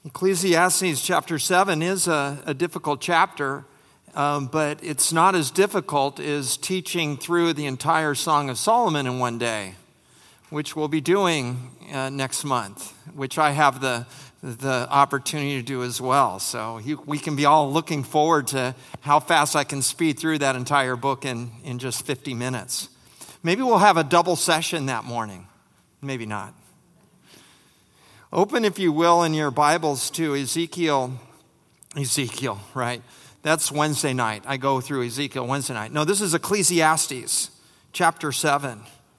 Ecclesiastes chapter 7 is a difficult chapter, but it's not as difficult as teaching through the entire Song of Solomon in one day, which we'll be doing next month, which I have the opportunity to do as well. So we can be all looking forward to how fast I can speed through that entire book in just 50 minutes. Maybe we'll have a double session that morning. Maybe not. Open, if you will, in your Bibles to Ezekiel, right? That's Wednesday night. I go through Ezekiel Wednesday night. No, this is Ecclesiastes, chapter 7.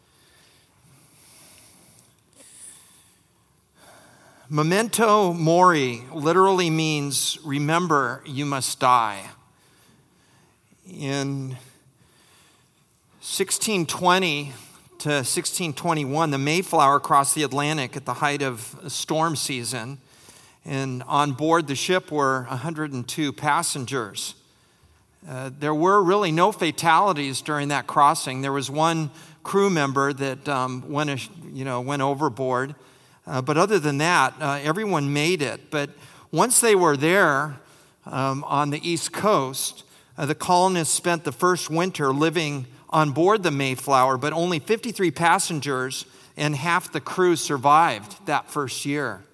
Memento mori literally means remember you must die. In 1620 to 1621, the Mayflower crossed the Atlantic at the height of storm season, and on board the ship were 102 passengers. There were really no fatalities during that crossing. There was one crew member that went overboard, but other than that, everyone made it. But once they were there on the East Coast, the colonists spent the first winter living on board the Mayflower, but only 53 passengers and half the crew survived that first year.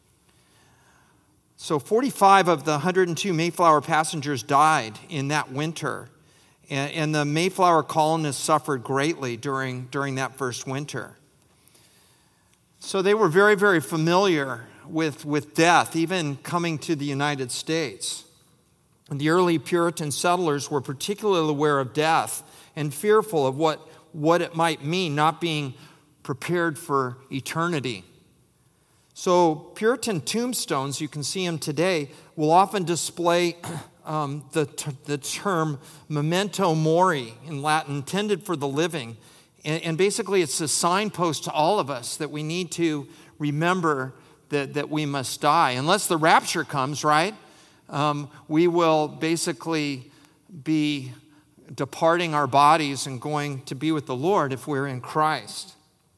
So 45 of the 102 Mayflower passengers died in that winter, and the Mayflower colonists suffered greatly during that first winter. So they were very, very familiar with death, even coming to the United States. And the early Puritan settlers were particularly aware of death and fearful of what it might mean, not being prepared for eternity. So Puritan tombstones, you can see them today, will often display the term memento mori in Latin, intended for the living. And basically it's a signpost to all of us that we need to remember that we must die. Unless the rapture comes, right? We will basically be departing our bodies and going to be with the Lord if we're in Christ.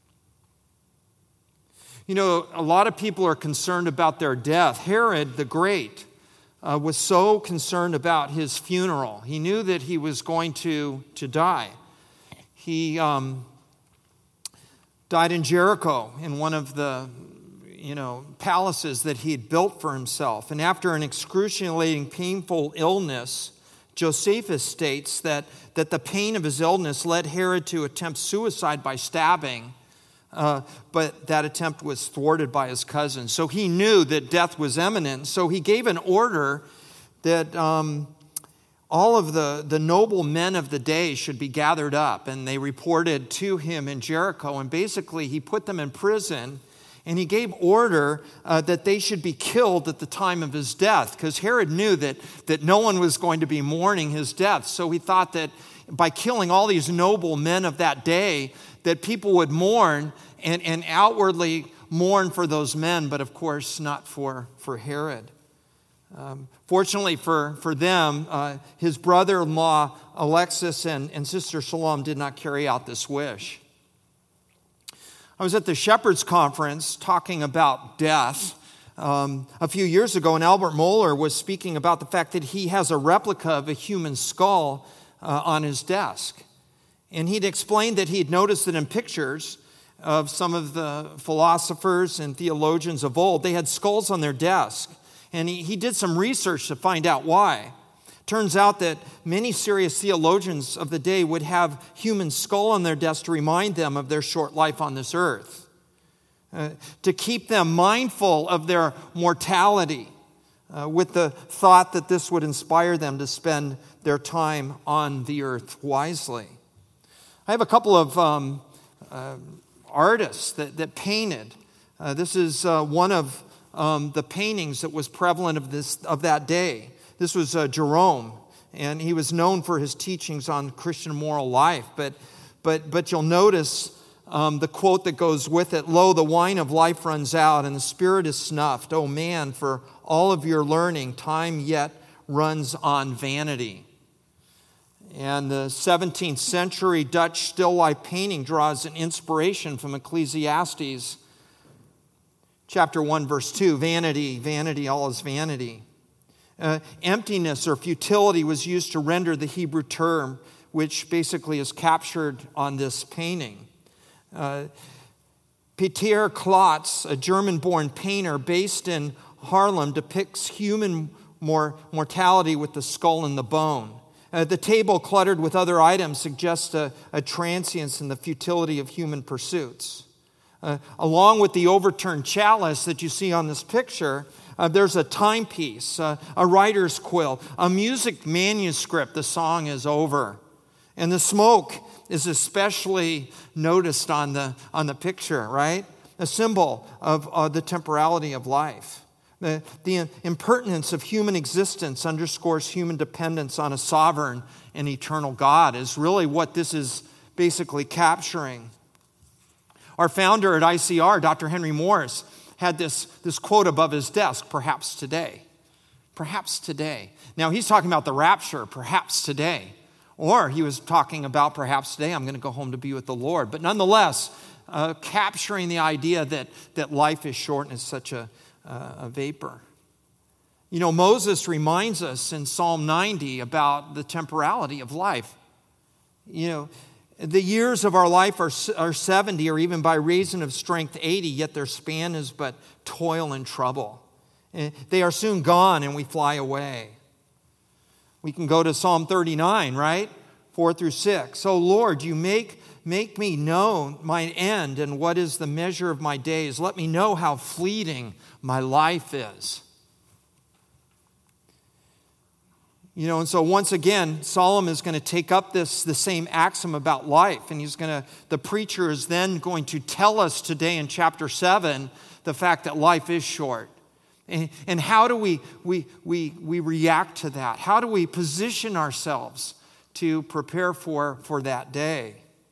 You know, a lot of people are concerned about their death. Herod the Great was so concerned about his funeral. He knew that he was going to die. He died in Jericho in one of the palaces that he had built for himself. And after an excruciating, painful illness, Josephus states that the pain of his illness led Herod to attempt suicide by stabbing, but that attempt was thwarted by his cousin. So he knew that death was imminent. So he gave an order that all of the noble men of the day should be gathered up, and they reported to him in Jericho. And basically he put them in prison, and he gave order that they should be killed at the time of his death, because Herod knew that no one was going to be mourning his death. So he thought that by killing all these noble men of that day, that people would mourn and outwardly mourn for those men, but of course not for Herod. Fortunately for them, his brother-in-law Alexis and sister Shalom did not carry out this wish. I was at the Shepherds Conference talking about death a few years ago, and Albert Mohler was speaking about the fact that he has a replica of a human skull on his desk. And he'd explained that he'd noticed that in pictures of some of the philosophers and theologians of old, they had skulls on their desk. And he did some research to find out why. Turns out that many serious theologians of the day would have human skull on their desk to remind them of their short life on this earth, to keep them mindful of their mortality, with the thought that this would inspire them to spend their time on the earth wisely. I have a couple of artists that painted. This is one of the paintings that was prevalent of that day. This was Jerome, and he was known for his teachings on Christian moral life. But you'll notice the quote that goes with it: "Lo, the wine of life runs out, and the spirit is snuffed. O man, for all of your learning, time yet runs on vanity." And the 17th century Dutch still life painting draws an inspiration from Ecclesiastes Chapter 1, verse 2, vanity, vanity, all is vanity. Emptiness or futility was used to render the Hebrew term, which basically is captured on this painting. Peter Klotz, a German-born painter based in Haarlem, depicts human mortality with the skull and the bone. The table, cluttered with other items, suggests a transience in the futility of human pursuits. Along with the overturned chalice that you see on this picture, there's a timepiece, a writer's quill, a music manuscript, the song is over. And the smoke is especially noticed on the picture, right? A symbol of the temporality of life. The impertinence of human existence underscores human dependence on a sovereign and eternal God is really what this is basically capturing. Our founder at ICR, Dr. Henry Morris, had this quote above his desk, perhaps today. Perhaps today. Now, he's talking about the rapture, perhaps today. Or he was talking about perhaps today I'm going to go home to be with the Lord. But nonetheless, capturing the idea that life is short and is such a vapor. You know, Moses reminds us in Psalm 90 about the temporality of life. You know, the years of our life are 70, or even by reason of strength 80, yet their span is but toil and trouble. They are soon gone and we fly away. We can go to Psalm 39, right? 4 through 6. Oh Lord, you make me know my end and what is the measure of my days. Let me know how fleeting my life is. You know, and so once again, Solomon is going to take up the same axiom about life, and the preacher is then going to tell us today in chapter 7 the fact that life is short. And how do we react to that? How do we position ourselves to prepare for that day?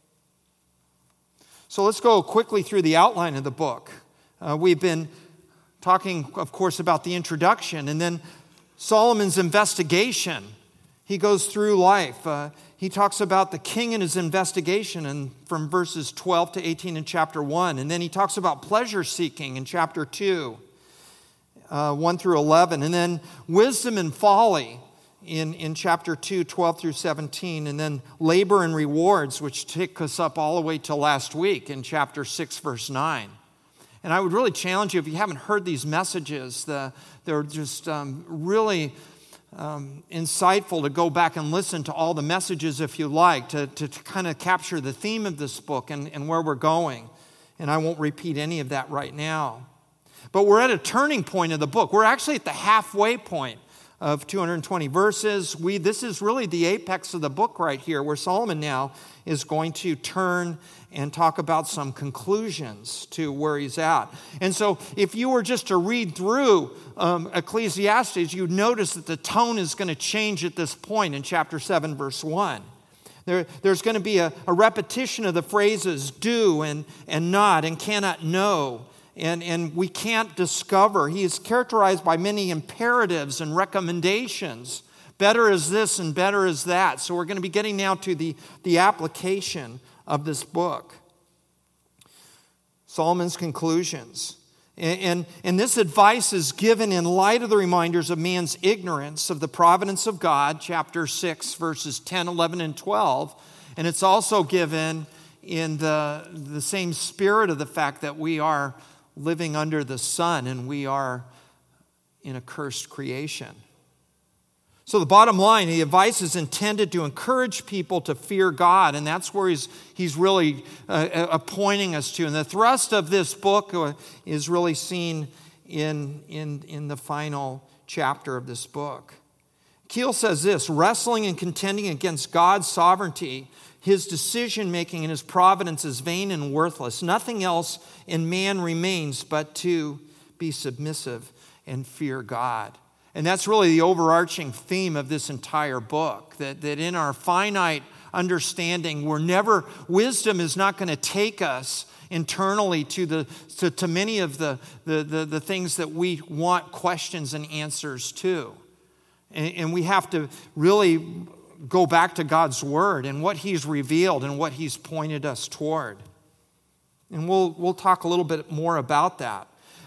So let's go quickly through the outline of the book. We've been talking, of course, about the introduction, and then Solomon's investigation. He goes through life. He talks about the king and his investigation and from verses 12 to 18 in chapter 1. And then he talks about pleasure seeking in chapter 2, 1 through 11. And then wisdom and folly in chapter 2, 12 through 17. And then labor and rewards, which take us up all the way to last week in chapter 6, verse 9. And I would really challenge you, if you haven't heard these messages, they're just really insightful to go back and listen to all the messages if you like, to kind of capture the theme of this book and where we're going. And I won't repeat any of that right now. But we're at a turning point of the book. We're actually at the halfway point of 220 verses. This is really the apex of the book right here, where Solomon now is going to turn and talk about some conclusions to where he's at. And so if you were just to read through Ecclesiastes, you'd notice that the tone is going to change at this point in chapter 7, verse 1. There's going to be a repetition of the phrases do and not and cannot know. And we can't discover. He is characterized by many imperatives and recommendations. Better is this and better is that. So we're going to be getting now to the application of this book. Solomon's conclusions. And this advice is given in light of the reminders of man's ignorance of the providence of God, chapter 6, verses 10, 11, and 12. And it's also given in the same spirit of the fact that we are living under the sun and we are in a cursed creation. So the bottom line, the advice is intended to encourage people to fear God, and that's where he's really pointing us to. And the thrust of this book is really seen in the final chapter of this book. Keel says this: wrestling and contending against God's sovereignty, his decision-making and his providence is vain and worthless. Nothing else in man remains but to be submissive and fear God. And that's really the overarching theme of this entire book, that in our finite understanding, wisdom is not going to take us internally to many of the things that we want questions and answers to. And we have to really go back to God's word and what he's revealed and what he's pointed us toward. And we'll talk a little bit more about that.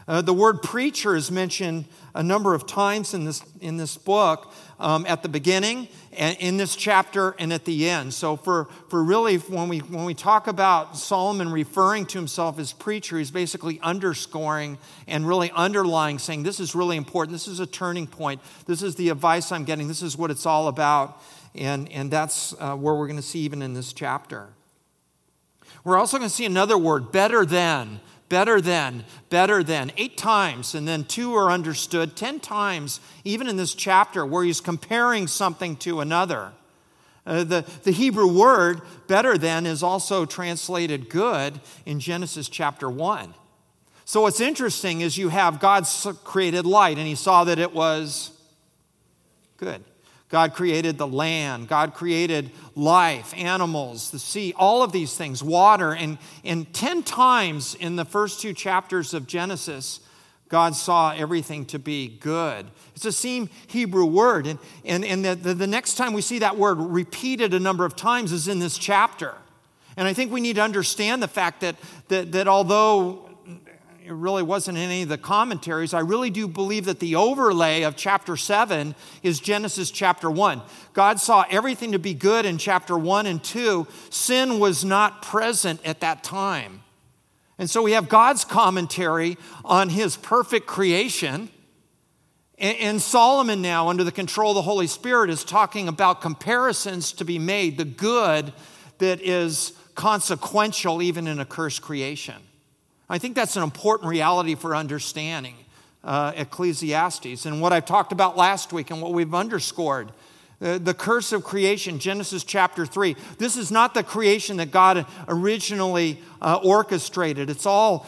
The word preacher is mentioned a number of times in this book, at the beginning, and in this chapter, and at the end. So for really, when we talk about Solomon referring to himself as preacher, he's basically underscoring and really underlying, saying this is really important. This is a turning point. This is the advice I'm getting. This is what it's all about. And that's where we're going to see even in this chapter. We're also going to see another word, better than. Better than, better than. 8 times, and then 2 are understood. 10 times, even in this chapter, where he's comparing something to another. The Hebrew word, better than, is also translated good in Genesis chapter 1. So what's interesting is you have God created light, and he saw that it was good. God created the land. God created life, animals, the sea, all of these things, water. And 10 times in the first 2 chapters of Genesis, God saw everything to be good. It's the same Hebrew word. And the next time we see that word repeated a number of times is in this chapter. And I think we need to understand the fact that although it really wasn't in any of the commentaries, I really do believe that the overlay of chapter 7 is Genesis chapter 1. God saw everything to be good in chapter 1 and 2. Sin was not present at that time. And so we have God's commentary on his perfect creation. And Solomon now, under the control of the Holy Spirit, is talking about comparisons to be made, the good that is consequential even in a cursed creation. I think that's an important reality for understanding Ecclesiastes. And what I talked about last week and what we've underscored, the curse of creation, Genesis chapter 3. This is not the creation that God originally orchestrated. It's all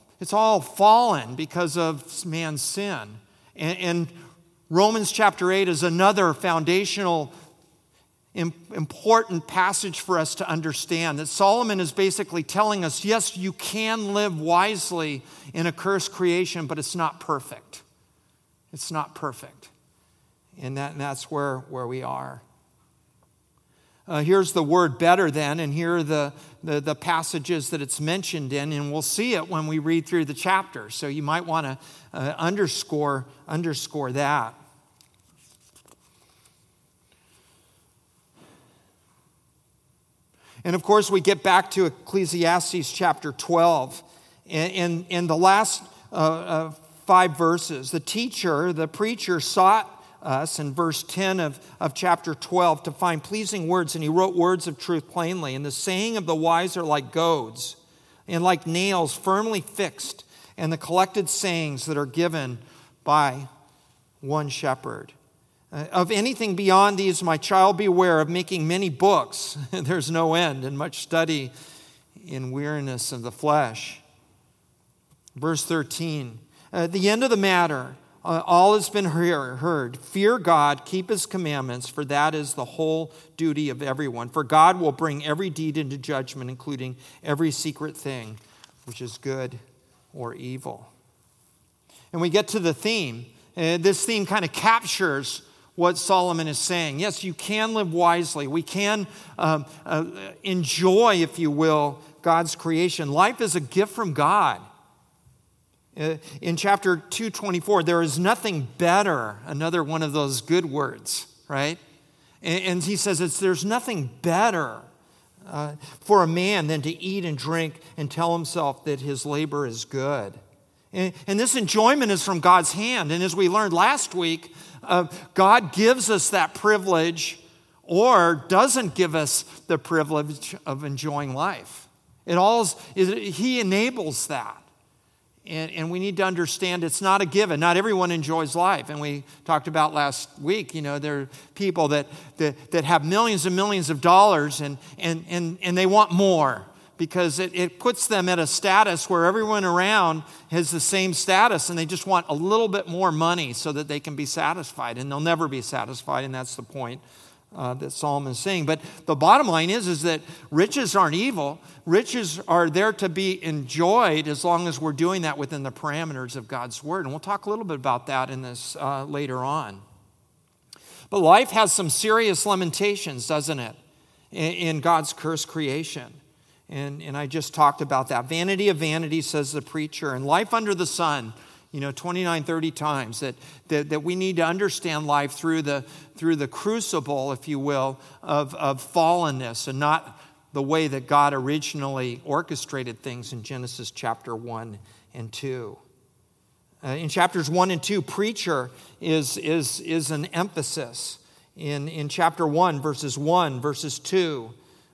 fallen because of man's sin. And Romans chapter 8 is another foundational important passage for us to understand, that Solomon is basically telling us, yes, you can live wisely in a cursed creation, but it's not perfect. It's not perfect. And that's where we are. Here's the word better than, and here are the passages that it's mentioned in, and we'll see it when we read through the chapter. So you might want to underscore that. And of course, we get back to Ecclesiastes chapter 12. And the last 5 verses, the preacher sought us in verse 10 of chapter 12 to find pleasing words, and he wrote words of truth plainly. And the saying of the wise are like goads, and like nails firmly fixed, and the collected sayings that are given by one shepherd. Of anything beyond these, my child, beware of making many books. There's no end, and much study in weariness of the flesh. Verse 13, at the end of the matter, all has been heard. Fear God, keep his commandments, for that is the whole duty of everyone. For God will bring every deed into judgment, including every secret thing, which is good or evil. And we get to the theme. This theme kind of captures what Solomon is saying. Yes, you can live wisely. We can enjoy, if you will, God's creation. Life is a gift from God. In chapter 2:24, there is nothing better, another one of those good words, right? And he says there's nothing better for a man than to eat and drink and tell himself that his labor is good. And this enjoyment is from God's hand. And as we learned last week, God gives us that privilege or doesn't give us the privilege of enjoying life. He enables that. And we need to understand it's not a given. Not everyone enjoys life. And we talked about last week, there are people that have millions and millions of dollars and they want more, because it puts them at a status where everyone around has the same status, and they just want a little bit more money so that they can be satisfied, and they'll never be satisfied, and that's the point that Solomon is saying. But the bottom line is that riches aren't evil. Riches are there to be enjoyed as long as we're doing that within the parameters of God's word, and we'll talk a little bit about that in this later on. But life has some serious limitations, doesn't it, in God's cursed creation. And I just talked about that. Vanity of vanity, says the preacher. And life under the sun 29, 30 times, that we need to understand life through the crucible, if you will, of fallenness, and not the way that God originally orchestrated things in Genesis chapter 1 and 2. In chapters 1 and 2, preacher is an emphasis. In chapter 1, verses 1, verses 2,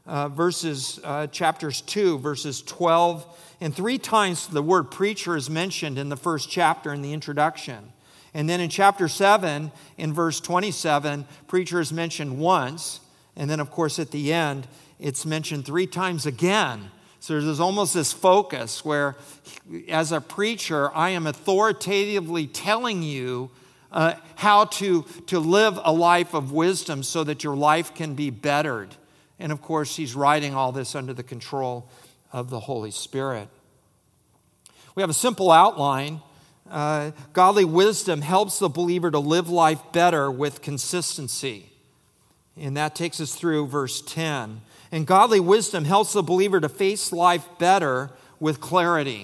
chapters 2, verses 12, and 3 times the word preacher is mentioned in the first chapter in the introduction. And then in chapter 7, in verse 27, preacher is mentioned once. And then, of course, at the end, it's mentioned 3 times again. So there's almost this focus where, as a preacher, I am authoritatively telling you how to live a life of wisdom so that your life can be bettered. And of course, he's writing all this under the control of the Holy Spirit. We have a simple outline. Godly wisdom helps the believer to live life better with consistency. And that takes us through verse 10. And godly wisdom helps the believer to face life better with clarity.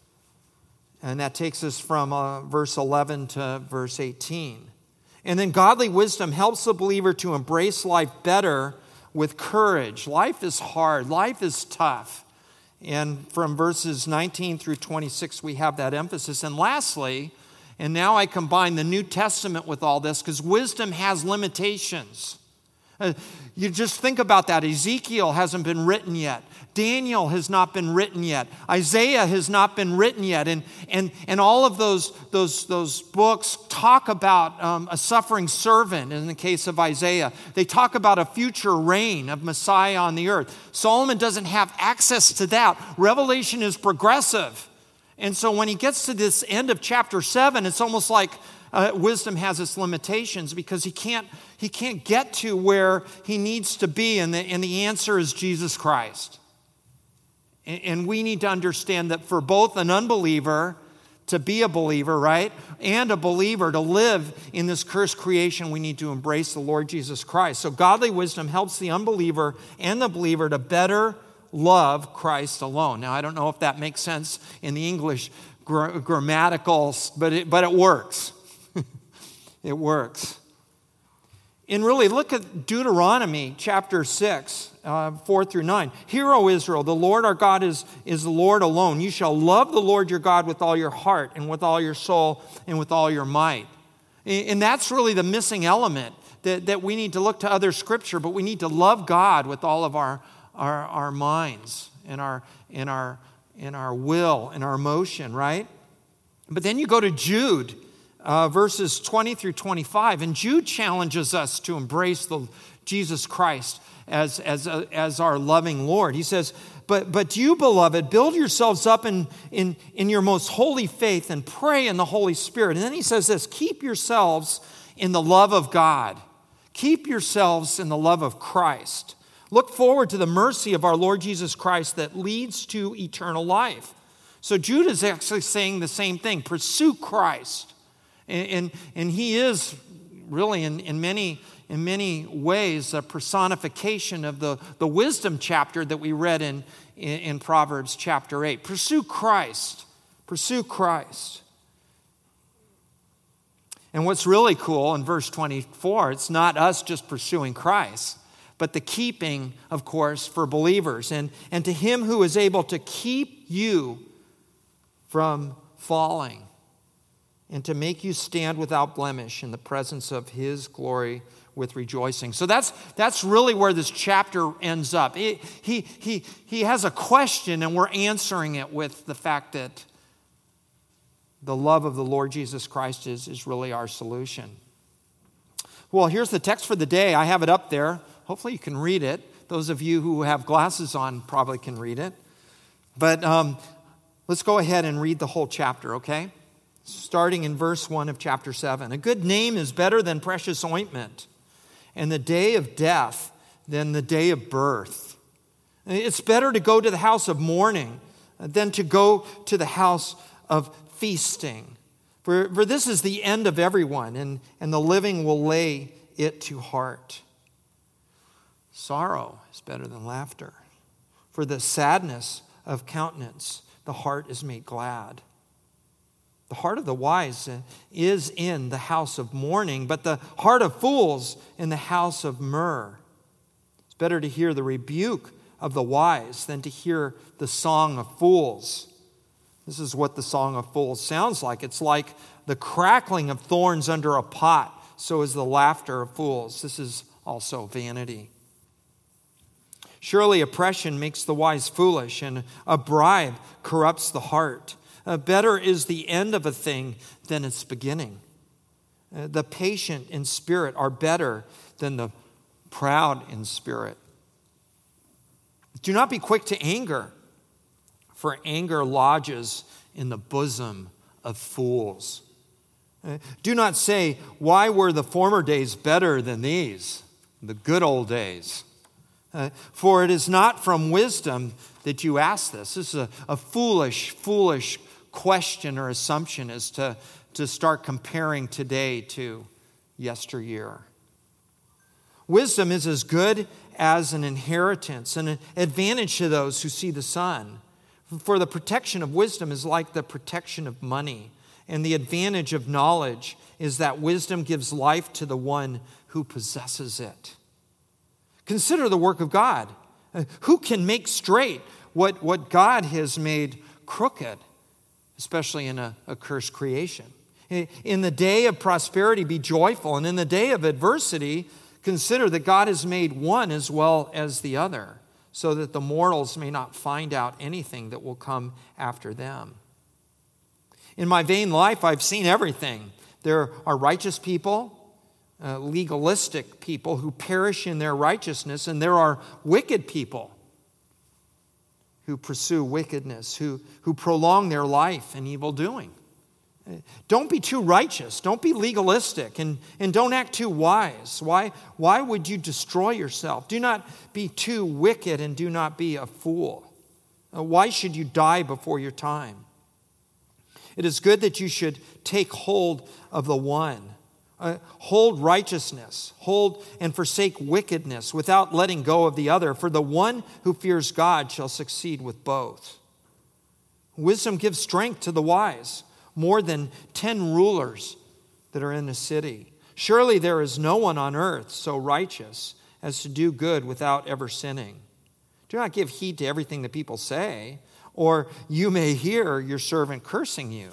And that takes us from verse 11 to verse 18. And then godly wisdom helps the believer to embrace life better with courage. Life is hard. Life is tough. And from verses 19 through 26, we have that emphasis. And lastly, and now I combine the New Testament with all this, because wisdom has limitations. You just think about that. Ezekiel hasn't been written yet. Daniel has not been written yet. Isaiah has not been written yet. And all of those books talk about a suffering servant in the case of Isaiah. They talk about a future reign of Messiah on the earth. Solomon doesn't have access to that. Revelation is progressive. And so when he gets to this end of chapter 7, it's almost like wisdom has its limitations because he can't get to where he needs to be, and the answer is Jesus Christ. And we need to understand that for both an unbeliever to be a believer, right, and a believer to live in this cursed creation, we need to embrace the Lord Jesus Christ. So godly wisdom helps the unbeliever and the believer to better love Christ alone. Now, I don't know if that makes sense in the English grammatical, but it works. It works. And really, look at Deuteronomy chapter 6, 4 through 9. Hear, O Israel, the Lord our God is the Lord alone. You shall love the Lord your God with all your heart and with all your soul and with all your might. And that's really the missing element, that we need to look to other scripture, but we need to love God with all of our minds and our will and our emotion, right? But then you go to Jude, verses 20 through 25, and Jude challenges us to embrace Jesus Christ as our loving Lord. He says, but you, beloved, build yourselves up in your most holy faith and pray in the Holy Spirit. And then he says this, keep yourselves in the love of God. Keep yourselves in the love of Christ. Look forward to the mercy of our Lord Jesus Christ that leads to eternal life. So Jude is actually saying the same thing. Pursue Christ. And he is really in many ways a personification of the wisdom chapter that we read in Proverbs chapter 8. Pursue Christ. Pursue Christ. And what's really cool in verse 24, it's not us just pursuing Christ, but the keeping, of course, for believers. And to him who is able to keep you from falling, and to make you stand without blemish in the presence of his glory with rejoicing. So that's really where this chapter ends up. He has a question, and we're answering it with the fact that the love of the Lord Jesus Christ is really our solution. Well, here's the text for the day. I have it up there. Hopefully you can read it. Those of you who have glasses on probably can read it. But let's go ahead and read the whole chapter, okay? Starting in verse 1 of chapter 7. A good name is better than precious ointment, and the day of death than the day of birth. It's better to go to the house of mourning than to go to the house of feasting. For this is the end of everyone, and the living will lay it to heart. Sorrow is better than laughter. For the sadness of countenance, the heart is made glad. The heart of the wise is in the house of mourning, but the heart of fools in the house of myrrh. It's better to hear the rebuke of the wise than to hear the song of fools. This is what the song of fools sounds like. It's like the crackling of thorns under a pot. So is the laughter of fools. This is also vanity. Surely oppression makes the wise foolish, and a bribe corrupts the heart. Better is the end of a thing than its beginning. The patient in spirit are better than the proud in spirit. Do not be quick to anger, for anger lodges in the bosom of fools. Do not say, why were the former days better than these, the good old days? For it is not from wisdom that you ask this. This is a foolish question or assumption is to start comparing today to yesteryear. Wisdom is as good as an inheritance, an advantage to those who see the sun. For the protection of wisdom is like the protection of money, and the advantage of knowledge is that wisdom gives life to the one who possesses it. Consider the work of God. Who can make straight what God has made crooked, especially in a cursed creation? In the day of prosperity, be joyful, and in the day of adversity, consider that God has made one as well as the other, so that the mortals may not find out anything that will come after them. In my vain life, I've seen everything. There are righteous people, legalistic people who perish in their righteousness, and there are wicked people who pursue wickedness, who prolong their life in evil doing. Don't be too righteous. Don't be legalistic, and don't act too wise. Why would you destroy yourself? Do not be too wicked, and do not be a fool. Why should you die before your time? It is good that you should take hold of the one. Hold righteousness, hold and forsake wickedness without letting go of the other. For the one who fears God shall succeed with both. Wisdom gives strength to the wise, more than 10 rulers that are in the city. Surely there is no one on earth so righteous as to do good without ever sinning. Do not give heed to everything that people say, or you may hear your servant cursing you.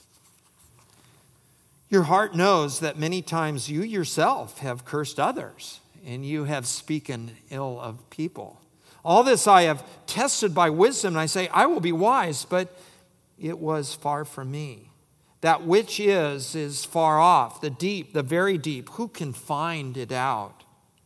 Your heart knows that many times you yourself have cursed others, and you have spoken ill of people. All this I have tested by wisdom, and I say, I will be wise, but it was far from me. That which is far off, the deep, the very deep. Who can find it out?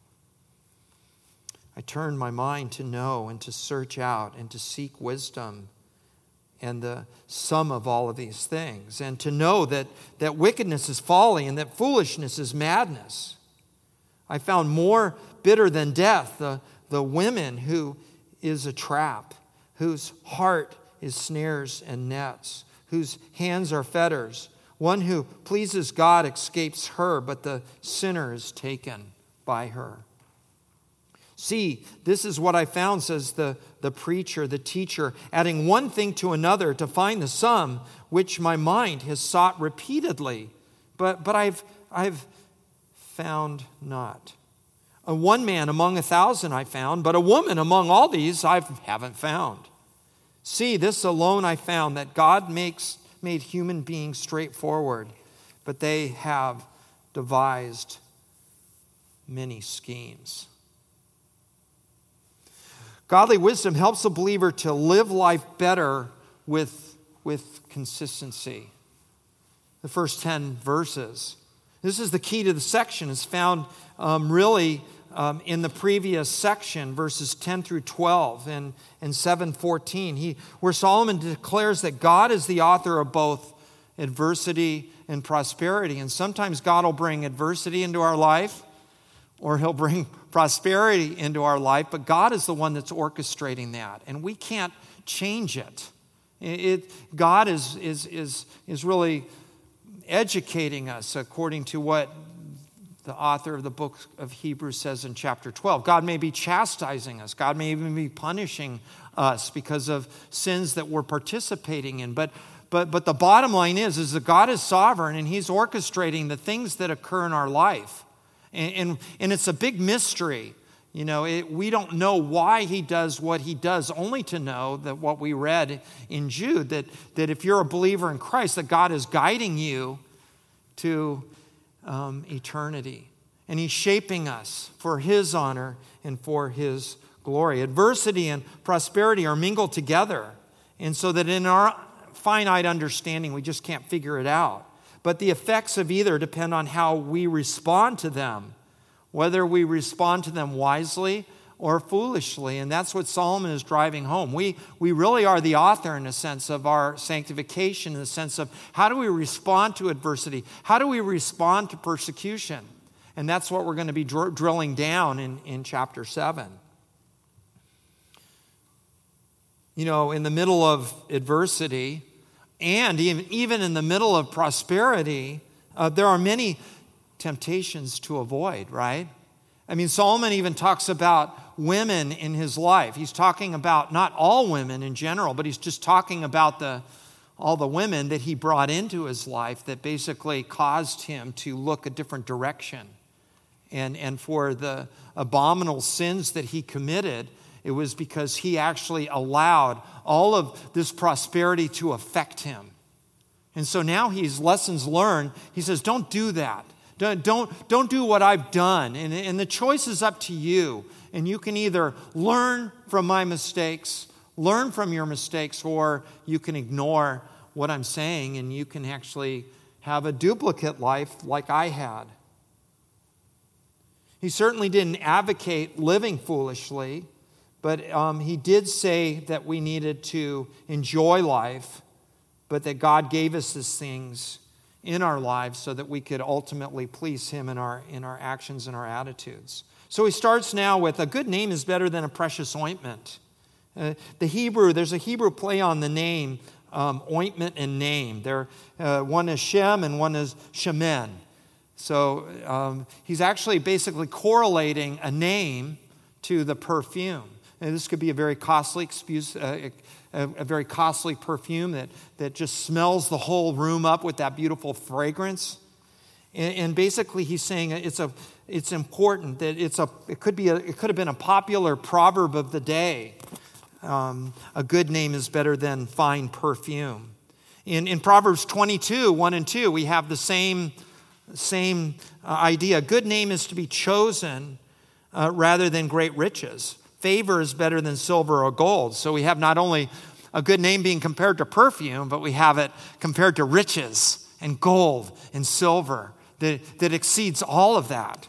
I turn my mind to know and to search out and to seek wisdom and the sum of all of these things, and to know that wickedness is folly and that foolishness is madness. I found more bitter than death the women who is a trap, whose heart is snares and nets, whose hands are fetters. One who pleases God escapes her, but the sinner is taken by her. See, this is what I found, says the preacher, the teacher, adding one thing to another to find the sum which my mind has sought repeatedly, but I've found not. One man among 1,000 I found, but a woman among all these I haven't found. See, this alone I found, that God made human beings straightforward, but they have devised many schemes. Godly wisdom helps a believer to live life better with consistency. The first 10 verses. This is the key to the section. It's found in the previous section, verses 10 through 12 and 7:14, where Solomon declares that God is the author of both adversity and prosperity. And sometimes God will bring adversity into our life, or he'll bring prosperity into our life, but God is the one that's orchestrating that, and we can't change it. God is really educating us according to what the author of the book of Hebrews says in chapter 12. God may be chastising us. God may even be punishing us because of sins that we're participating in. But But the bottom line is that God is sovereign, and he's orchestrating the things that occur in our life. And it's a big mystery. We don't know why he does what he does, only to know that what we read in Jude, that if you're a believer in Christ, that God is guiding you to eternity. And he's shaping us for his honor and for his glory. Adversity and prosperity are mingled together, and so that in our finite understanding, we just can't figure it out. But the effects of either depend on how we respond to them, whether we respond to them wisely or foolishly. And that's what Solomon is driving home. We really are the author, in a sense, of our sanctification, in the sense of how do we respond to adversity? How do we respond to persecution? And that's what we're going to be drilling down in chapter 7. In the middle of adversity, and even in the middle of prosperity, there are many temptations to avoid, right? Solomon even talks about women in his life. He's talking about not all women in general, but he's just talking about all the women that he brought into his life that basically caused him to look a different direction. And for the abominable sins that he committed, it was because he actually allowed all of this prosperity to affect him. And so now he's lessons learned. He says, don't do that. Don't do what I've done. And the choice is up to you. And you can either learn from my mistakes, learn from your mistakes, or you can ignore what I'm saying and you can actually have a duplicate life like I had. He certainly didn't advocate living foolishly, but he did say that we needed to enjoy life, but that God gave us these things in our lives so that we could ultimately please him in our actions and our attitudes. So he starts now with a good name is better than a precious ointment. There's a Hebrew play on the name ointment and name. One is Shem and one is Shemen. So he's actually basically correlating a name to the perfume. And this could be a very costly a very costly perfume that just smells the whole room up with that beautiful fragrance. And basically, he's saying it's important that it could have been a popular proverb of the day. A good name is better than fine perfume. In Proverbs 22, 1 and 2, we have the same idea. A good name is to be chosen rather than great riches. Favor is better than silver or gold. So we have not only a good name being compared to perfume, but we have it compared to riches and gold and silver that exceeds all of that.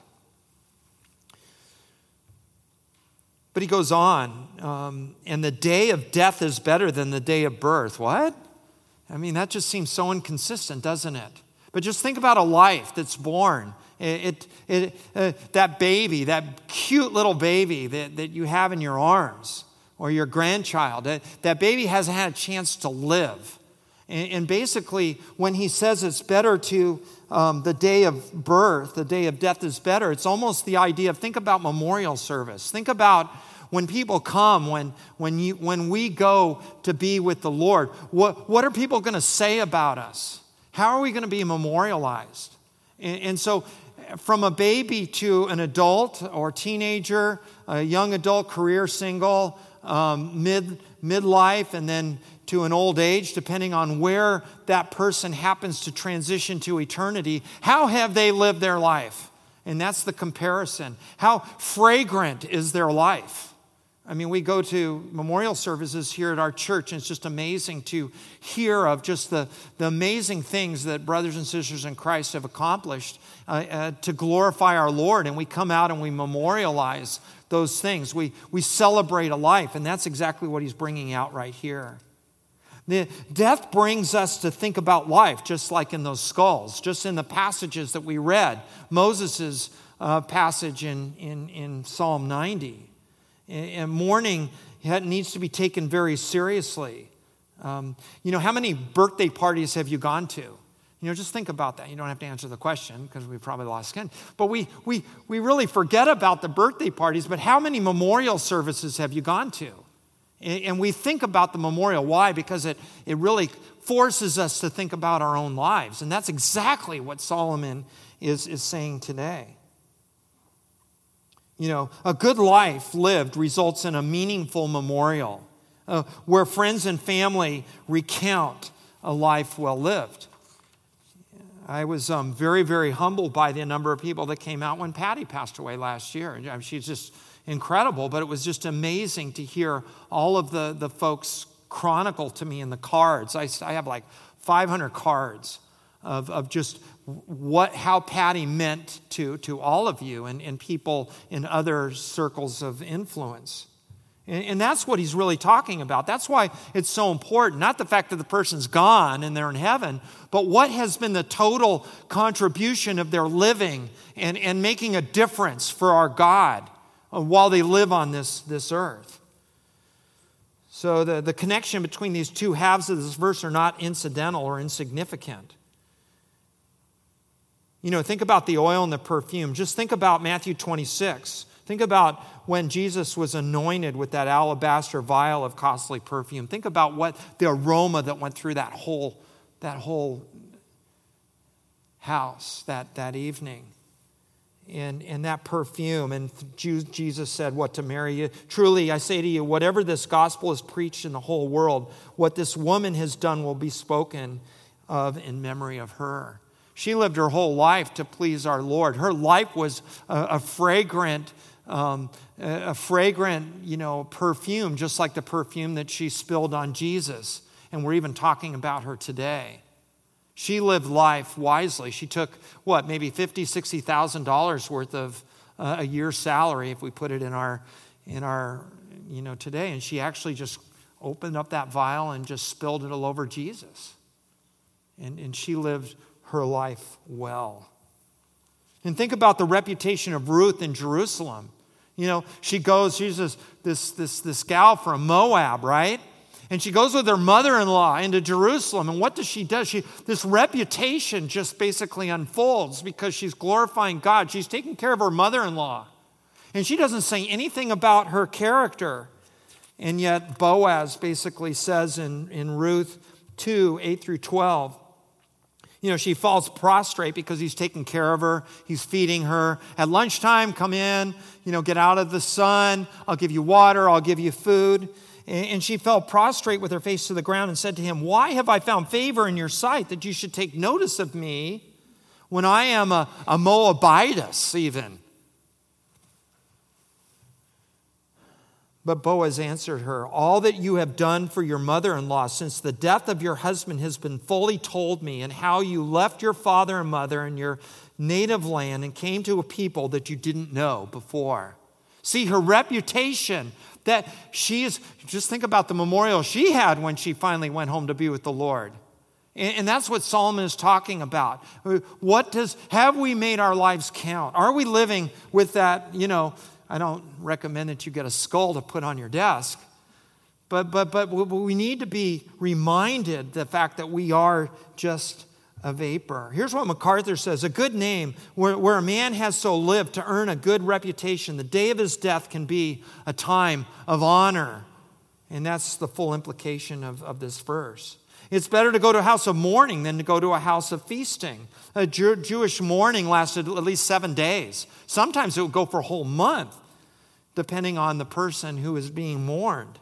But he goes on, and the day of death is better than the day of birth. What? That just seems so inconsistent, doesn't it? But just think about a life that's born. That baby, that cute little baby that you have in your arms, or your grandchild, that baby hasn't had a chance to live. And basically, when he says it's better to the day of birth, the day of death is better, it's almost the idea of, think about memorial service. Think about when people come, when we go to be with the Lord, what are people going to say about us? How are we going to be memorialized? And so from a baby to an adult or teenager, a young adult, career single, midlife, and then to an old age, depending on where that person happens to transition to eternity, how have they lived their life? And that's the comparison. How fragrant is their life? We go to memorial services here at our church, and it's just amazing to hear of just the amazing things that brothers and sisters in Christ have accomplished to glorify our Lord. And we come out and we memorialize those things. We celebrate a life, and that's exactly what he's bringing out right here. The death brings us to think about life, just like in those skulls, just in the passages that we read. Moses' passage in Psalm 90. And mourning needs to be taken very seriously. How many birthday parties have you gone to? Just think about that. You don't have to answer the question because we probably lost skin. But we really forget about the birthday parties. But how many memorial services have you gone to? And we think about the memorial. Why? Because it really forces us to think about our own lives. And that's exactly what Solomon is saying today. A good life lived results in a meaningful memorial where friends and family recount a life well lived. I was very, very humbled by the number of people that came out when Patty passed away last year. She's just incredible, but it was just amazing to hear all of the folks chronicle to me in the cards. I have like 500 cards of just how Patty meant to all of you and people in other circles of influence. And that's what he's really talking about. That's why it's so important. Not the fact that the person's gone and they're in heaven, but what has been the total contribution of their living and making a difference for our God while they live on this earth. So the connection between these two halves of this verse are not incidental or insignificant. Think about the oil and the perfume. Just think about Matthew 26. Think about when Jesus was anointed with that alabaster vial of costly perfume. Think about what the aroma that went through that whole house that evening. And that perfume. And Jesus said what to Mary? Truly, I say to you, whatever this gospel is preached in the whole world, what this woman has done will be spoken of in memory of her. She lived her whole life to please our Lord. Her life was a fragrant, perfume, just like the perfume that she spilled on Jesus. And we're even talking about her today. She lived life wisely. She took, maybe $50,000, $60,000 worth of a year's salary, if we put it in our today. And she actually just opened up that vial and just spilled it all over Jesus. And she lived her life well. And think about the reputation of Ruth in Jerusalem. She's this gal from Moab, right? And she goes with her mother-in-law into Jerusalem. And what does she do? This reputation just basically unfolds because she's glorifying God. She's taking care of her mother-in-law. And she doesn't say anything about her character. And yet Boaz basically says in Ruth 2, 8 through 12, she falls prostrate because he's taking care of her. He's feeding her. At lunchtime, come in, get out of the sun. I'll give you water. I'll give you food. And she fell prostrate with her face to the ground and said to him, why have I found favor in your sight that you should take notice of me when I am a Moabitess even? But Boaz answered her, all that you have done for your mother-in-law since the death of your husband has been fully told me, and how you left your father and mother and your native land and came to a people that you didn't know before. See, her reputation that just think about the memorial she had when she finally went home to be with the Lord. And that's what Solomon is talking about. Have we made our lives count? Are we living with that, I don't recommend that you get a skull to put on your desk, but we need to be reminded the fact that we are just a vapor. Here's what MacArthur says: a good name, where a man has so lived to earn a good reputation, the day of his death can be a time of honor. And that's the full implication of this verse. It's better to go to a house of mourning than to go to a house of feasting. A Jewish mourning lasted at least 7 days. Sometimes it would go for a whole month, depending on the person who is being mourned.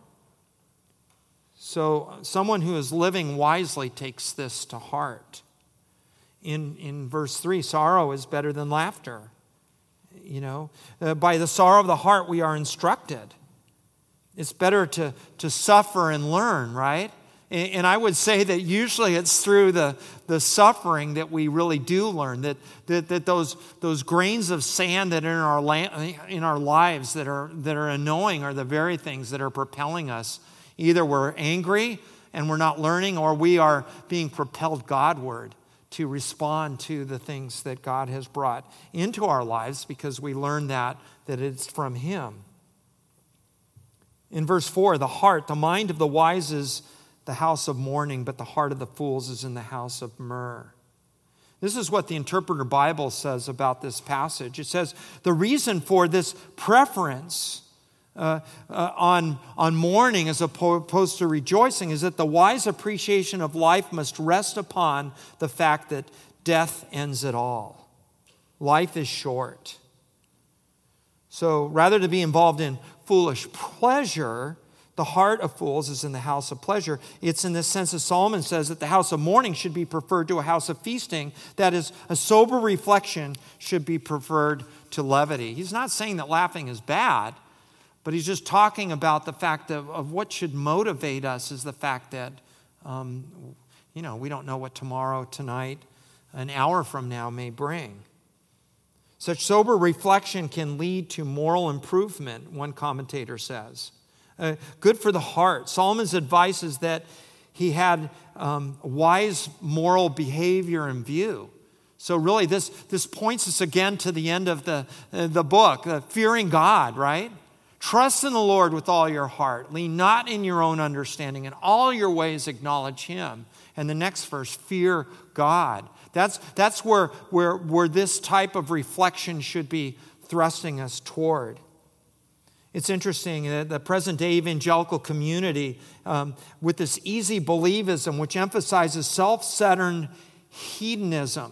So someone who is living wisely takes this to heart. In verse 3, sorrow is better than laughter. By the sorrow of the heart we are instructed. It's better to suffer and learn, right? And I would say that usually it's through the suffering that we really do learn, that those grains of sand that are in our lives that are annoying are the very things that are propelling us. Either we're angry and we're not learning, or we are being propelled Godward to respond to the things that God has brought into our lives because we learn that it's from Him. In verse 4, the mind of the wise is the house of mourning, but the heart of the fools is in the house of myrrh. This is what the Interpreter Bible says about this passage. It says, the reason for this preference on mourning as opposed to rejoicing is that the wise appreciation of life must rest upon the fact that death ends it all. Life is short. So rather to be involved in foolish pleasure, the heart of fools is in the house of pleasure. It's in this sense that Solomon says that the house of mourning should be preferred to a house of feasting. That is, a sober reflection should be preferred to levity. He's not saying that laughing is bad, but he's just talking about the fact of what should motivate us is the fact that, we don't know what tomorrow, tonight, an hour from now may bring. Such sober reflection can lead to moral improvement, one commentator says. Good for the heart. Solomon's advice is that he had wise moral behavior in view. So really this points us again to the end of the book, fearing God, right? Trust in the Lord with all your heart. Lean not in your own understanding. In all your ways acknowledge him. And the next verse, fear God. That's where this type of reflection should be thrusting us toward. It's interesting that the present-day evangelical community, with this easy believism, which emphasizes self-centered hedonism,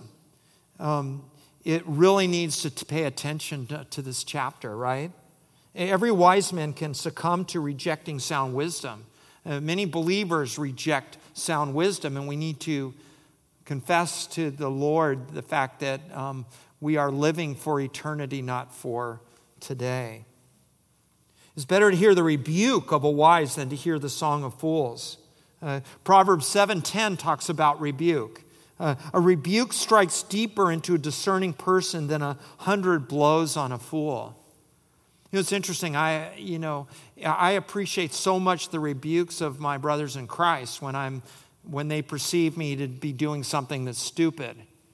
it really needs to pay attention to this chapter, right? Every wise man can succumb to rejecting sound wisdom. Many believers reject sound wisdom, and we need to confess to the Lord the fact that we are living for eternity, not for today. It's better to hear the rebuke of a wise than to hear the song of fools. Proverbs 7:10 talks about rebuke. A rebuke strikes deeper into a discerning person than 100 blows on a fool. It's interesting. I appreciate so much the rebukes of my brothers in Christ when they perceive me to be doing something that's stupid.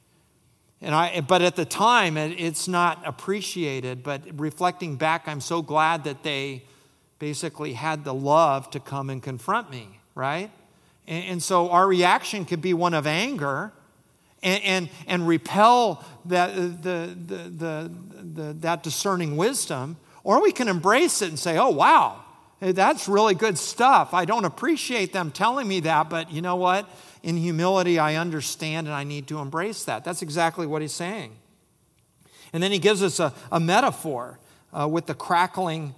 But at the time, it's not appreciated. But reflecting back, I'm so glad that they basically had the love to come and confront me, right? And so our reaction could be one of anger and repel that discerning wisdom, or we can embrace it and say, "Oh, wow, that's really good stuff. I don't appreciate them telling me that, but you know what? In humility, I understand and I need to embrace that." That's exactly what he's saying. And then he gives us a metaphor with the crackling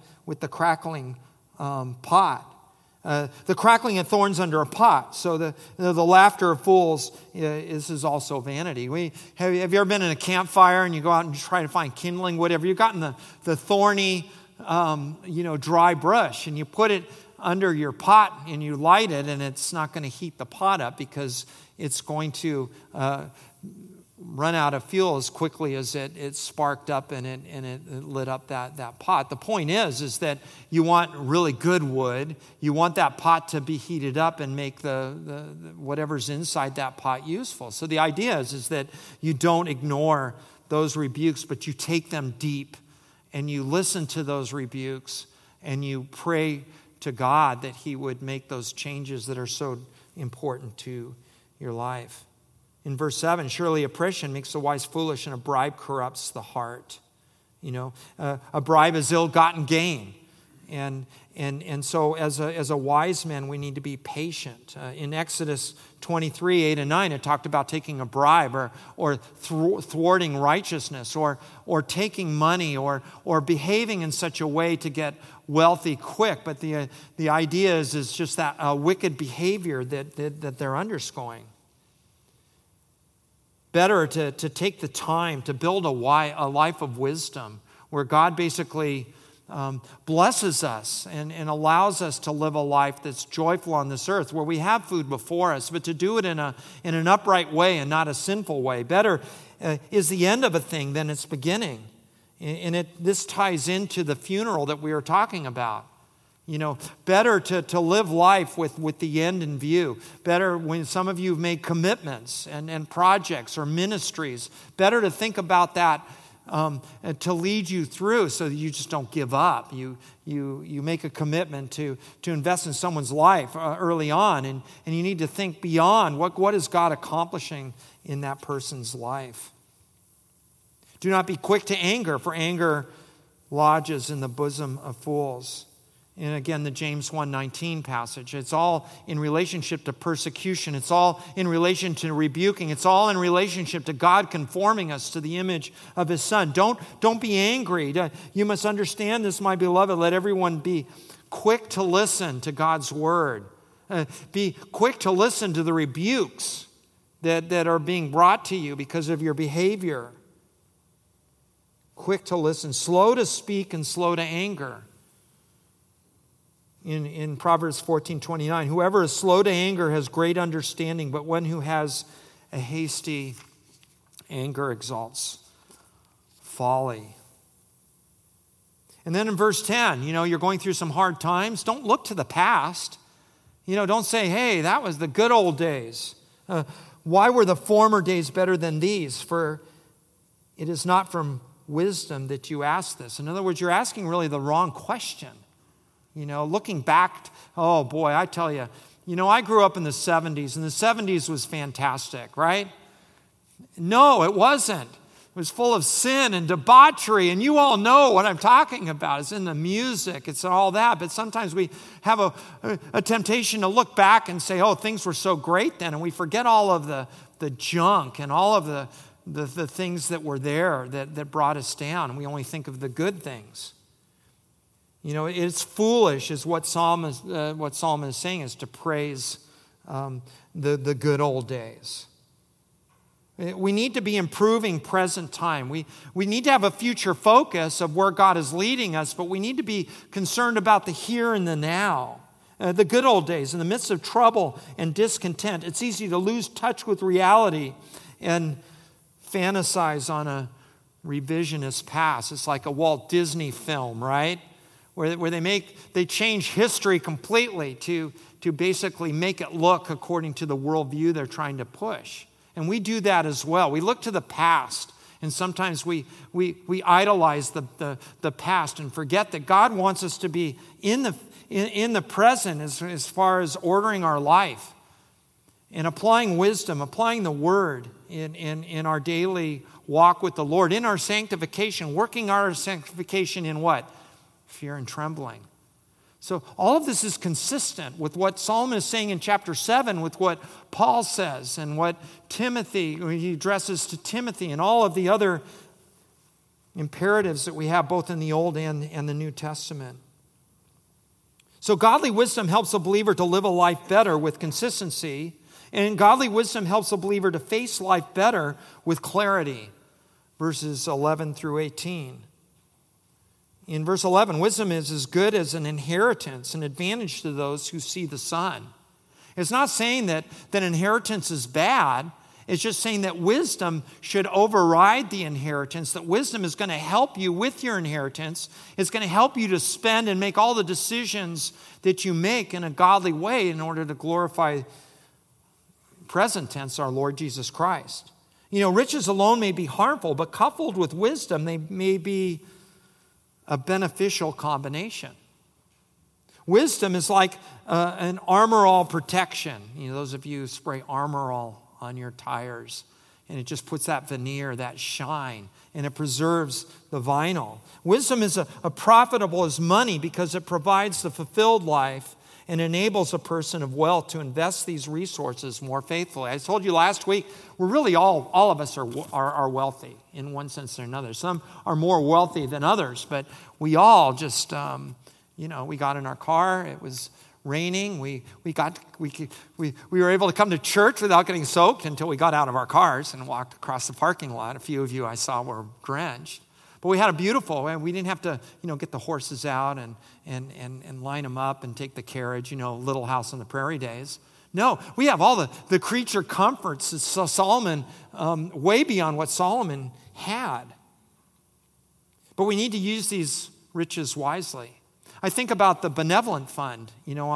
pot. The crackling of thorns under a pot. So the laughter of fools is also vanity. Have you ever been in a campfire and you go out and try to find kindling wood? Have you gotten the thorny, dry brush and you put it under your pot and you light it, and it's not going to heat the pot up because it's going to run out of fuel as quickly as it sparked up and it lit up that pot. The point is that you want really good wood. You want that pot to be heated up and make the whatever's inside that pot useful. So the idea is that you don't ignore those rebukes, but you take them deep and you listen to those rebukes and you pray to God that he would make those changes that are so important to your life. In verse 7, surely oppression makes the wise foolish, and a bribe corrupts the heart. A bribe is ill-gotten gain. And so as a wise man, we need to be patient. In Exodus 23, 8 and 9, it talked about taking a bribe or thwarting righteousness or taking money or behaving in such a way to get wealthy quick. But the idea is just that wicked behavior that they're undergoing. Better to take the time to build a life of wisdom where God basically blesses us and allows us to live a life that's joyful on this earth, where we have food before us, but to do it in an upright way and not a sinful way. Better is the end of a thing than its beginning. And this ties into the funeral that we are talking about. Better to live life with the end in view. Better when some of you have made commitments and projects or ministries. Better to think about that to lead you through so that you just don't give up. You make a commitment to invest in someone's life early on, and you need to think beyond what is God accomplishing in that person's life. Do not be quick to anger, for anger lodges in the bosom of fools. And again, the James 1:19 passage. It's all in relationship to persecution. It's all in relation to rebuking. It's all in relationship to God conforming us to the image of His Son. Don't be angry. You must understand this, my beloved. Let everyone be quick to listen to God's word. Be quick to listen to the rebukes that are being brought to you because of your behavior. Quick to listen. Slow to speak and slow to anger. In Proverbs 14:29, whoever is slow to anger has great understanding, but one who has a hasty anger exalts folly. And then in verse 10, you're going through some hard times. Don't look to the past. Don't say, hey, that was the good old days. Why were the former days better than these? For it is not from wisdom that you ask this. In other words, you're asking really the wrong question. Looking back, oh boy, I tell you, I grew up in the 70s, and the 70s was fantastic, right? No, it wasn't. It was full of sin and debauchery, and you all know what I'm talking about. It's in the music, it's all that, but sometimes we have a temptation to look back and say, oh, things were so great then, and we forget all of the junk and all of the things that were there that brought us down, and we only think of the good things. It's foolish, is what Solomon is saying, is to praise the good old days. We need to be improving present time. We need to have a future focus of where God is leading us, but we need to be concerned about the here and the now. The good old days, in the midst of trouble and discontent, it's easy to lose touch with reality and fantasize on a revisionist past. It's like a Walt Disney film, right? Where they change history completely to basically make it look according to the worldview they're trying to push. And we do that as well. We look to the past, and sometimes we idolize the past and forget that God wants us to be in the present as far as ordering our life and applying wisdom, applying the word in our daily walk with the Lord, in our sanctification, working our sanctification in what? Fear and trembling. So all of this is consistent with what Solomon is saying in chapter 7, with what Paul says and what he addresses to Timothy, and all of the other imperatives that we have both in the Old and the New Testament. So godly wisdom helps a believer to live a life better with consistency, and godly wisdom helps a believer to face life better with clarity. Verses 11 through 18. In verse 11, wisdom is as good as an inheritance, an advantage to those who see the sun. It's not saying that inheritance is bad. It's just saying that wisdom should override the inheritance, that wisdom is going to help you with your inheritance. It's going to help you to spend and make all the decisions that you make in a godly way in order to glorify, present tense, our Lord Jesus Christ. Riches alone may be harmful, but coupled with wisdom, they may be a beneficial combination. Wisdom is like an Armor All protection. Those of you who spray Armor All on your tires, and it just puts that veneer, that shine, and it preserves the vinyl. Wisdom is a profitable as money because it provides the fulfilled life and enables a person of wealth to invest these resources more faithfully. I told you last week, we're really all of us are wealthy in one sense or another. Some are more wealthy than others, but we all just, we got in our car. It was raining. We were able to come to church without getting soaked until we got out of our cars and walked across the parking lot. A few of you I saw were drenched. But we had a beautiful, and we didn't have to, get the horses out and line them up and take the carriage, Little House on the Prairie days. No, we have all the creature comforts that Solomon, way beyond what Solomon had. But we need to use these riches wisely. I think about the benevolent fund.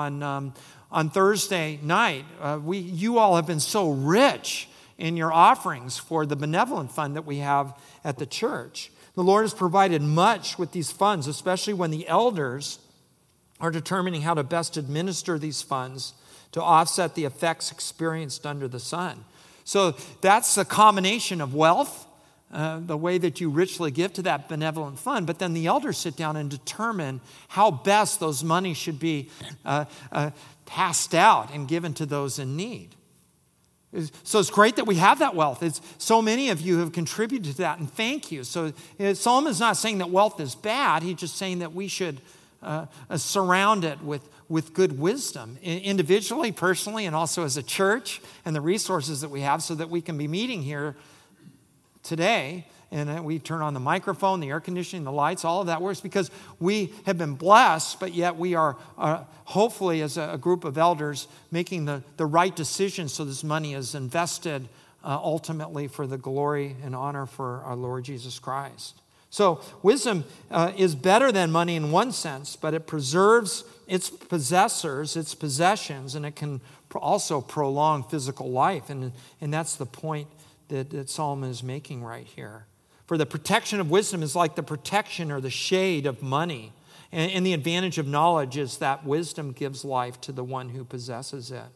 On Thursday night, you all have been so rich in your offerings for the benevolent fund that we have at the church. The Lord has provided much with these funds, especially when the elders are determining how to best administer these funds to offset the effects experienced under the sun. So that's a combination of wealth, the way that you richly give to that benevolent fund, but then the elders sit down and determine how best those monies should be passed out and given to those in need. So it's great that we have that wealth. So many of you have contributed to that, and thank you. So Solomon is not saying that wealth is bad. He's just saying that we should surround it with good wisdom, individually, personally, and also as a church, and the resources that we have so that we can be meeting here today. And we turn on the microphone, the air conditioning, the lights, all of that works because we have been blessed, but yet we are hopefully as a group of elders making the right decisions so this money is invested ultimately for the glory and honor for our Lord Jesus Christ. So wisdom is better than money in one sense, but it preserves its possessors, its possessions, and it can also prolong physical life. And that's the point that Solomon is making right here. For the protection of wisdom is like the protection or the shade of money. And the advantage of knowledge is that wisdom gives life to the one who possesses it.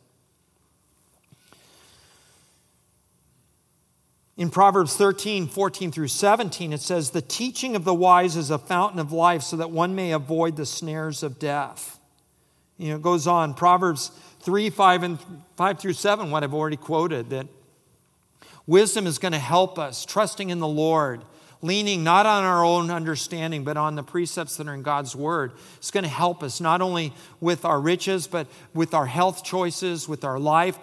In Proverbs 13, 14 through 17, it says, "The teaching of the wise is a fountain of life so that one may avoid the snares of death." It goes on, Proverbs 3, 5 through 7, what I've already quoted, that wisdom is going to help us, trusting in the Lord, leaning not on our own understanding, but on the precepts that are in God's word. It's going to help us not only with our riches, but with our health choices, with our life,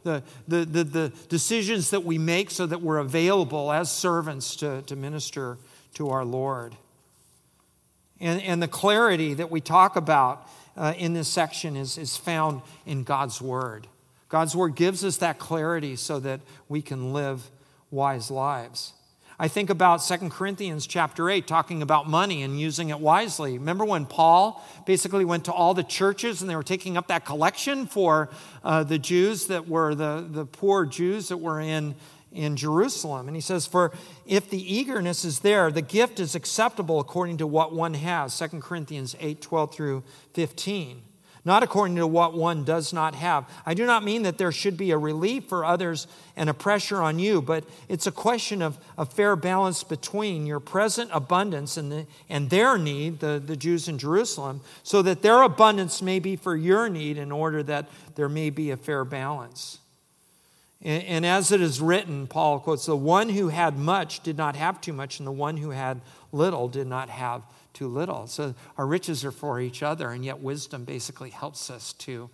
the decisions that we make so that we're available as servants to minister to our Lord. And the clarity that we talk about in this section is found in God's word. God's word gives us that clarity so that we can live wise lives. I think about 2 Corinthians chapter 8, talking about money and using it wisely. Remember when Paul basically went to all the churches and they were taking up that collection for the Jews that were the poor Jews that were in Jerusalem. And he says, "For if the eagerness is there, the gift is acceptable according to what one has." 2 Corinthians 8, 12 through 15. Not according to what one does not have. I do not mean that there should be a relief for others and a pressure on you, but it's a question of a fair balance between your present abundance and their need, the Jews in Jerusalem, so that their abundance may be for your need in order that there may be a fair balance. And as it is written, Paul quotes, "The one who had much did not have too much, and the one who had little did not have too little." So our riches are for each other, and yet wisdom basically helps us to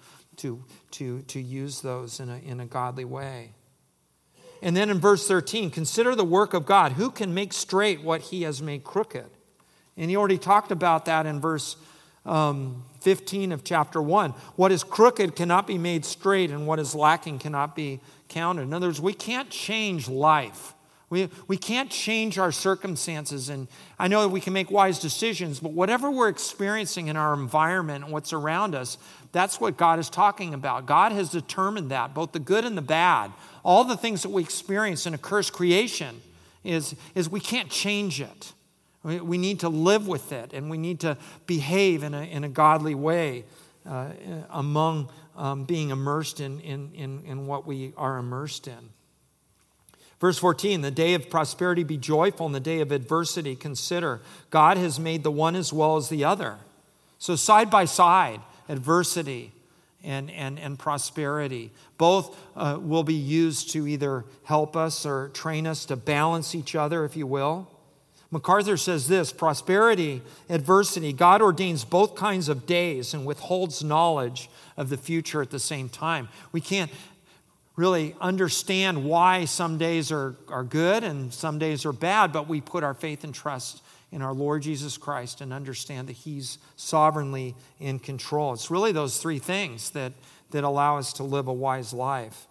use those in a godly way. And then in verse 13, "Consider the work of God. Who can make straight what he has made crooked?" And he already talked about that in verse 15 of chapter 1. What is crooked cannot be made straight, and what is lacking cannot be counted. In other words, we can't change life. We can't change our circumstances. And I know that we can make wise decisions, but whatever we're experiencing in our environment and what's around us, that's what God is talking about. God has determined that, both the good and the bad. All the things that we experience in a cursed creation is we can't change it. We need to live with it, and we need to behave in a godly way among being immersed in what we are immersed in. Verse 14, "The day of prosperity be joyful, and the day of adversity consider. God has made the one as well as the other." So side by side, adversity and prosperity, both will be used to either help us or train us to balance each other, if you will. MacArthur says this, "Prosperity, adversity, God ordains both kinds of days and withholds knowledge of the future at the same time." We can't really understand why some days are good and some days are bad, but we put our faith and trust in our Lord Jesus Christ and understand that he's sovereignly in control. It's really those three things that allow us to live a wise life.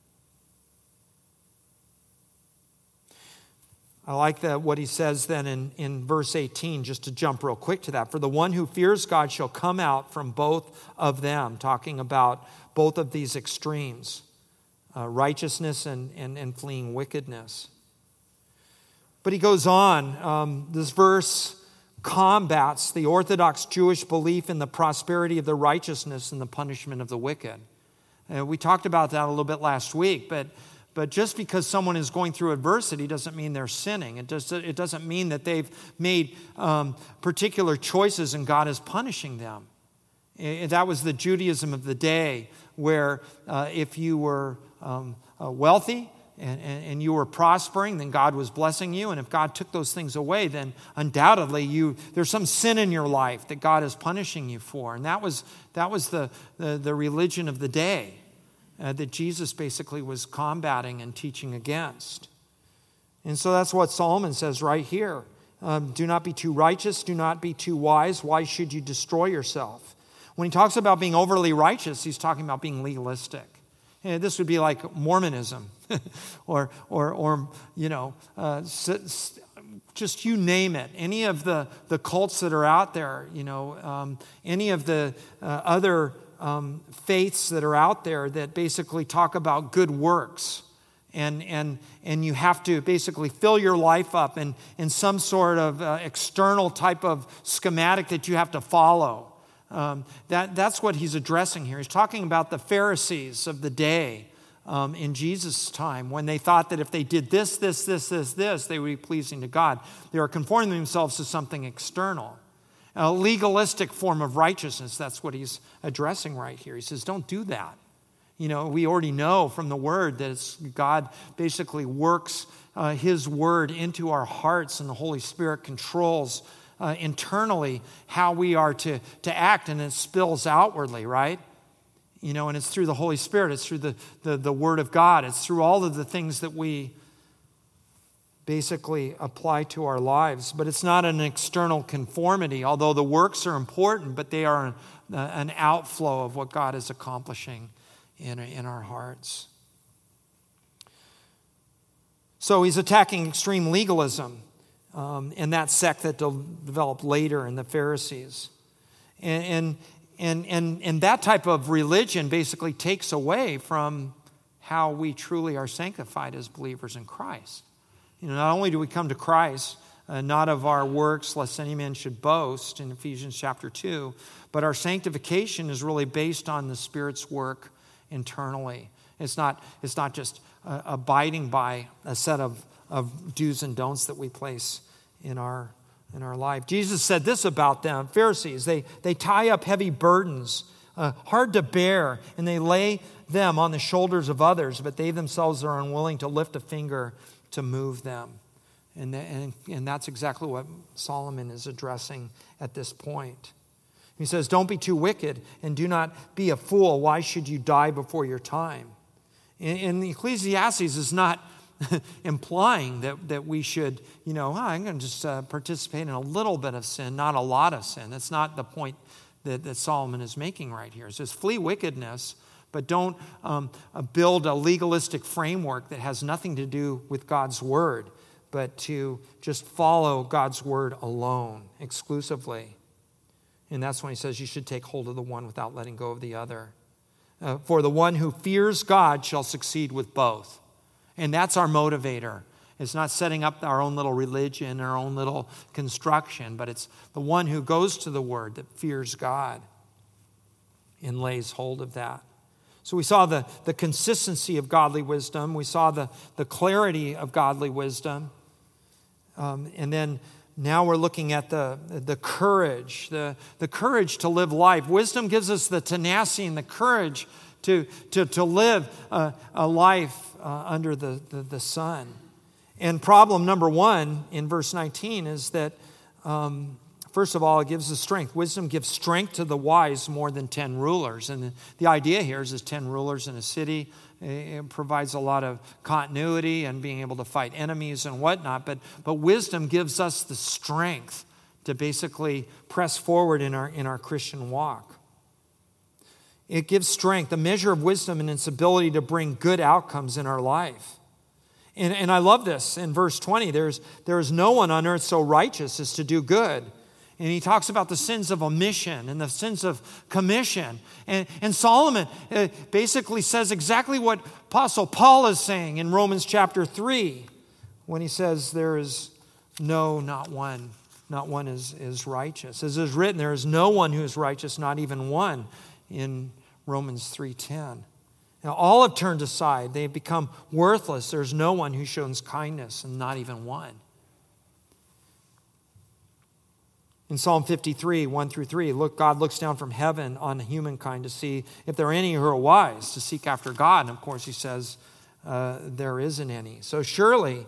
I like what he says then in verse 18, just to jump real quick to that. "For the one who fears God shall come out from both of them," talking about both of these extremes. Righteousness and fleeing wickedness. But he goes on, this verse combats the Orthodox Jewish belief in the prosperity of the righteousness and the punishment of the wicked. We talked about that a little bit last week, but But just because someone is going through adversity doesn't mean they're sinning. It doesn't mean that they've made particular choices and God is punishing them. That was the Judaism of the day, where if you were wealthy and you were prospering, then God was blessing you. And if God took those things away, then undoubtedly there's some sin in your life that God is punishing you for. And that was the religion of the day that Jesus basically was combating and teaching against. And so that's what Solomon says right here. Do not be too righteous, do not be too wise. Why should you destroy yourself? When he talks about being overly righteous, he's talking about being legalistic. This would be like Mormonism or just you name it. Any of the cults that are out there, any of the other faiths that are out there that basically talk about good works. And you have to basically fill your life up in some sort of external type of schematic that you have to follow. That's what he's addressing here. He's talking about the Pharisees of the day in Jesus' time, when they thought that if they did this, they would be pleasing to God. They were conforming themselves to something external. A legalistic form of righteousness, that's what he's addressing right here. He says, don't do that. We already know from the Word that God basically works His Word into our hearts, and the Holy Spirit controls internally how we are to act, and it spills outwardly, right? And it's through the Holy Spirit, it's through the Word of God, it's through all of the things that we basically apply to our lives. But it's not an external conformity, although the works are important, but they are an outflow of what God is accomplishing in our hearts. So he's attacking extreme legalism in that sect that developed later in the Pharisees. And that type of religion basically takes away from how we truly are sanctified as believers in Christ. Not only do we come to Christ, not of our works, lest any man should boast, in Ephesians chapter 2, but our sanctification is really based on the Spirit's work internally. It's not just abiding by a set of do's and don'ts that we place in our life. Jesus said this about them, Pharisees. They tie up heavy burdens, hard to bear, and they lay them on the shoulders of others, but they themselves are unwilling to lift a finger to move them. And that's exactly what Solomon is addressing at this point. He says, don't be too wicked and do not be a fool. Why should you die before your time? And Ecclesiastes is not implying that we should, I'm going to just participate in a little bit of sin, not a lot of sin. That's not the point that Solomon is making right here. It says, flee wickedness, but don't build a legalistic framework that has nothing to do with God's word, but to just follow God's word alone, exclusively. And that's when he says you should take hold of the one without letting go of the other. For the one who fears God shall succeed with both. And that's our motivator. It's not setting up our own little religion, our own little construction, but it's the one who goes to the word that fears God and lays hold of that. So we saw the consistency of godly wisdom. We saw the clarity of godly wisdom. And then now we're looking at the courage, the courage to live life. Wisdom gives us the tenacity and the courage to live a life under the sun. And problem number one in verse 19 is that, first of all, it gives us strength. Wisdom gives strength to the wise more than 10 rulers. And the idea here is 10 rulers in a city. It provides a lot of continuity and being able to fight enemies and whatnot. But wisdom gives us the strength to basically press forward in our Christian walk. It gives strength, a measure of wisdom in its ability to bring good outcomes in our life. And I love this. In verse 20, there is no one on earth so righteous as to do good. And he talks about the sins of omission and the sins of commission. And Solomon basically says exactly what Apostle Paul is saying in Romans chapter 3 when he says there is not one. Not one is righteous. As is written, there is no one who is righteous, not even one, in Romans 3:10. Now, all have turned aside. They've become worthless. There's no one who shows kindness, and not even one. In Psalm 53, 1 through 3, look, God looks down from heaven on humankind to see if there are any who are wise to seek after God. And of course, he says there isn't any. So surely,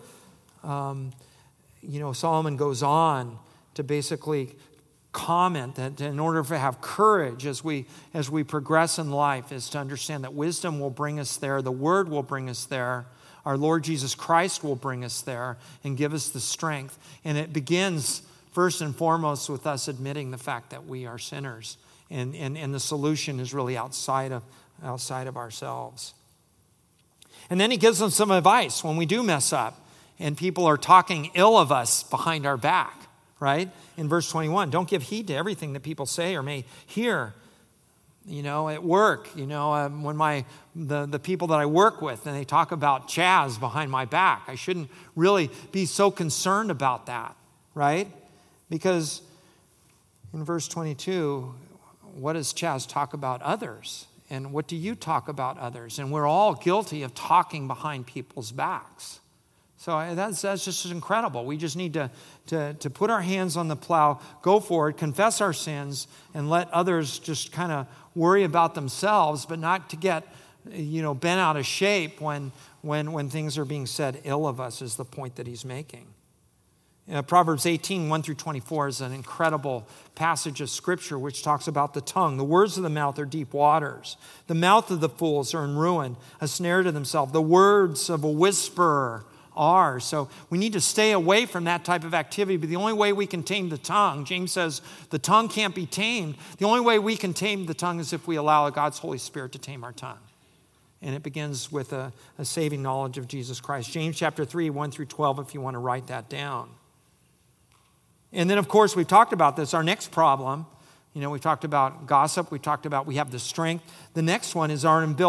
Solomon goes on to basically comment that in order to have courage as we progress in life is to understand that wisdom will bring us there, the Word will bring us there, our Lord Jesus Christ will bring us there and give us the strength. And it begins first and foremost with us admitting the fact that we are sinners, and the solution is really outside of ourselves. And then he gives them some advice when we do mess up and people are talking ill of us behind our back, right? In verse 21, don't give heed to everything that people say or may hear. At work, when the people that I work with and they talk about Chaz behind my back, I shouldn't really be so concerned about that, right? Because in verse 22, what does Chaz talk about others? And what do you talk about others? And we're all guilty of talking behind people's backs. So that's just incredible. We just need to put our hands on the plow, go forward, confess our sins, and let others just kind of worry about themselves, but not to get bent out of shape when things are being said ill of us is the point that he's making. Proverbs 18, 1 through 24 is an incredible passage of Scripture which talks about the tongue. The words of the mouth are deep waters. The mouth of the fools are in ruin, a snare to themselves. The words of a whisperer are. So we need to stay away from that type of activity. But the only way we can tame the tongue, James says the tongue can't be tamed. The only way we can tame the tongue is if we allow God's Holy Spirit to tame our tongue. And it begins with a saving knowledge of Jesus Christ. James chapter 3, 1 through 12, if you want to write that down. And then, of course, we've talked about this. Our next problem, we talked about gossip. We talked about we have the strength. The next one is our